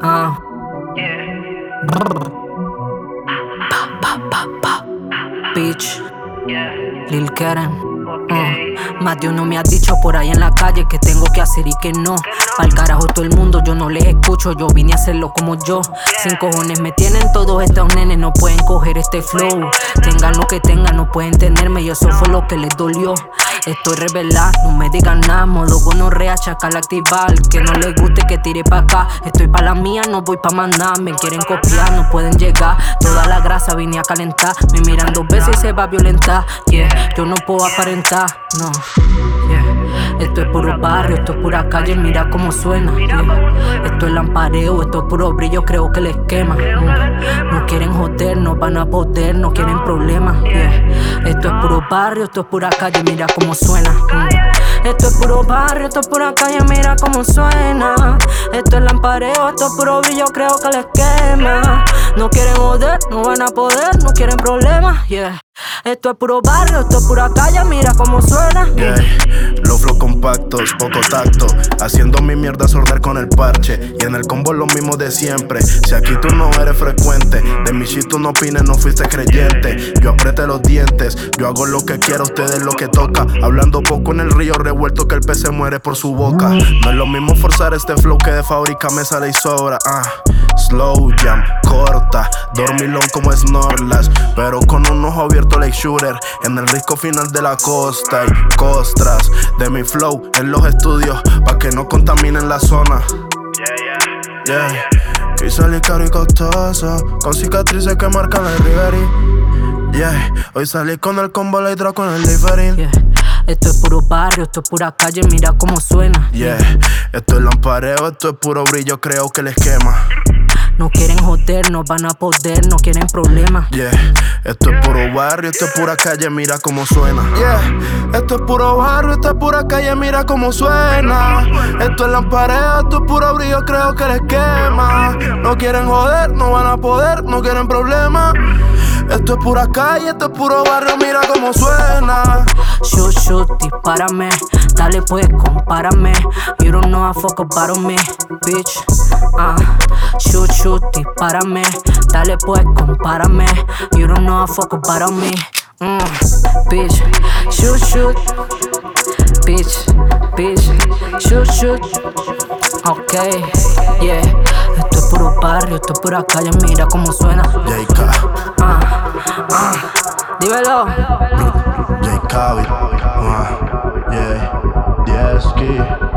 Ah. Bitch, Lil Karen. Más de uno me ha dicho por ahí en la calle que tengo que hacer y que no. Pa'l carajo todo el mundo, yo no les escucho. Yo vine a hacerlo como yo. Sin cojones me tienen todos estos nenes. No pueden coger este flow. Tengan lo que tengan, no pueden tenerme. Y eso fue lo que les dolió. Estoy revelado, no me digan nada. Modo gonorrea, chacal activar. Que no les guste que tire pa' acá. Estoy pa' la mía, no voy pa' más nada. Me quieren copiar, no pueden llegar. Toda la grasa vine a calentar. Me miran dos veces y se va a violentar. Yeah, yo no puedo aparentar, no. Yeah. Esto es puro barrio, esto es pura calle, mira cómo suena. Yeah. Esto es lampareo, esto es puro brillo, creo que les quema. No quieren joder, no van a poder, no quieren problemas. Yeah. Esto es puro barrio, esto es pura calle, mira cómo suena. Esto es puro barrio, esto es pura calle, mira cómo suena. Esto es lampareo, esto es puro brillo, creo que les quema. No quieren joder, no van a poder, no quieren problemas. Yeah. Esto es puro barrio, esto es pura calle, mira cómo suena. Yeah. Los flow compactos, poco tacto. Haciendo mi mierda sorder con el parche. Y en el combo lo mismo de siempre. Si aquí tú no eres frecuente, de mi shit tú no opines, no fuiste creyente. Yo apreté los dientes, yo hago lo que quiero, ustedes lo que toca. Hablando poco en el río revuelto que el pez se muere por su boca. No es lo mismo forzar este flow que de fábrica me sale y sobra. Slow jam, corta, dormilón como Snorlax, pero con un ojo abierto like shooter. En el risco final de la costa y costras de mi flow en los estudios, pa' que no contaminen la zona. Yeah. Y salí caro y costoso, con cicatrices que marcan la Riveri. Yeah. Hoy salí con el combo, la hidra con el different. Yeah. Esto es puro barrio, esto es pura calle, mira cómo suena. Yeah. Esto es lampareo, esto es puro brillo, creo que les quema. No quieren joder, no van a poder, no quieren problemas. Yeah, esto es puro barrio, esto es pura calle, mira cómo suena. Yeah, esto es puro barrio, esto es pura calle, mira cómo suena. Esto es lampareo, esto es puro brillo, creo que les quema. No quieren joder, no van a poder, no quieren problemas. Esto es pura calle, esto es puro barrio, mira cómo suena. Shoot, dispárame, dale pues, compárame. You don't know how fuck about me, bitch. Shoot, dispárame, dale pues, compárame. You don't know how fuck about me, bitch. Shoot, bitch. Shoot, okay, yeah. Esto es puro barrio, esto es pura calle, mira cómo suena. JK. Dímelo. JK, yeah, Diesky.